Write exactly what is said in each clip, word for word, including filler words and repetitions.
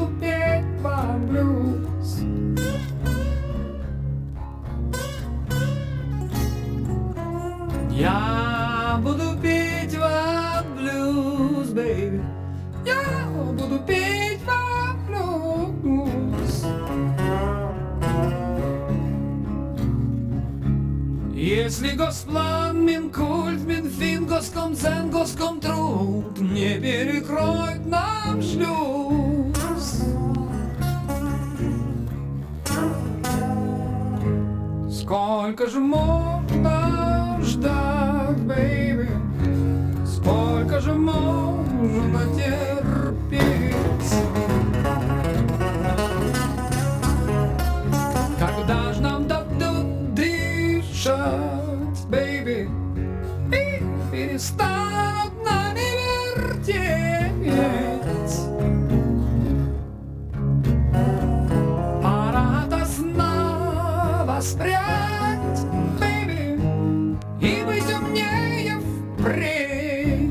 буду петь вам блюз. Я буду петь вам блюз, бэйби. Я буду петь вам блюз. Если Госплан, Минкульт, Минфин, Госкомцен, Госкомтруд не перекроет нам шлюз, сколько же можно ждать, бэйби? Сколько же можно терпеть? Когда ж нам дадут дышать, бэйби, и перестанут нами вертеть? Пора до сна воспрять, бэйби, и быть умнее впредь.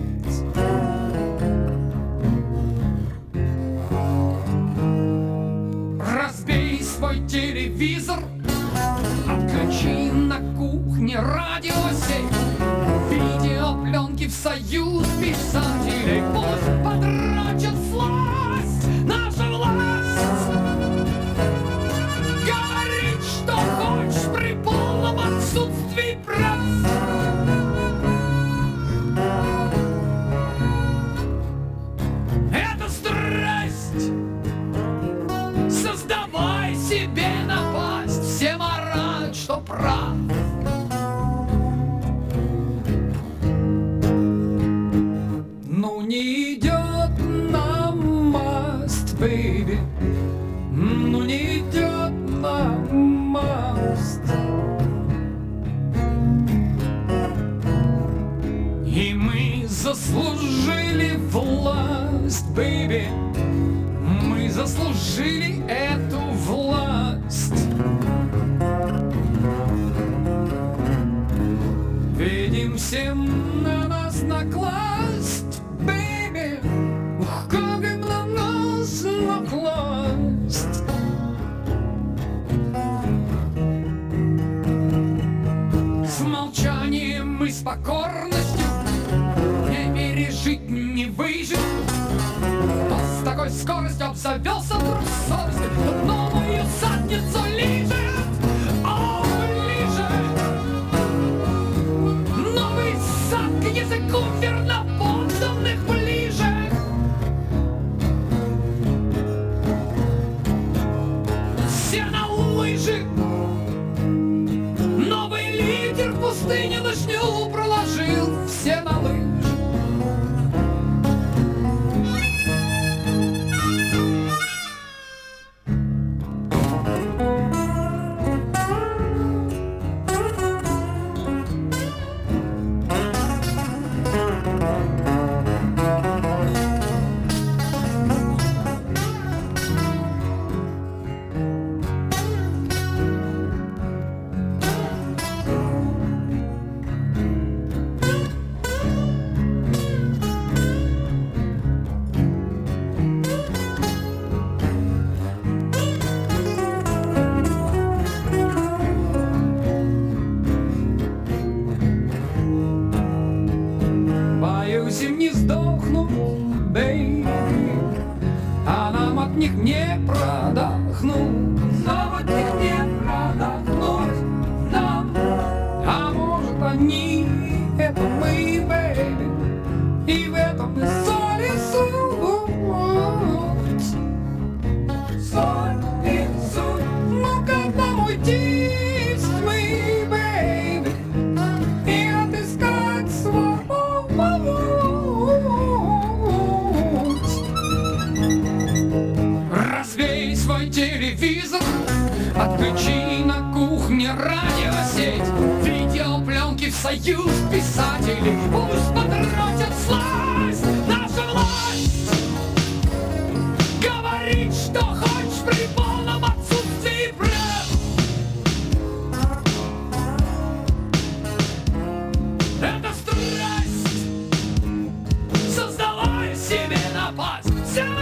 Разбей свой телевизор, отключи на кухне радиосеть, видеопленки в союз писателей, пусть потрачат сласть, наша власть. Говорить, что хочешь при полном отсутствии прав. Это страсть. Создавай себе напасть, всем орать, что прав. Ну не идет нам маст, бэйби, ну не идет нам маст. И мы заслужили власть, бэйби, мы заслужили эту власть. Видим всем на нас накласть, бэйби, ух, как им на нас накласть. С молчанием и с покорностью не пережить, не выжить. Кто с такой скоростью обзавелся вдруг совестью, тот новую задницу лижет, о, лижет. Новый сад к языку верноподданных ближе. Все на лыжи. Новый лидер в пустыне ночью проложил все на лыжи. Боюсь им не сдохнуть, бэйби, а нам от них не продохнуть. Нам от них не продохнуть нам. А может они — это мы, бэйби, и в этом и соль и суть. Соль и суть. Ну как нам уйти с тьмы, бэйби, и отыскать свободу? Разбей свой телевизор, отключи на кухне радиосеть, видеопленки в союз писателей, пусть потратят сласть, наша власть. Говорить, что хочешь при полном отсутствии прав. Это страсть. Создавай себе напасть.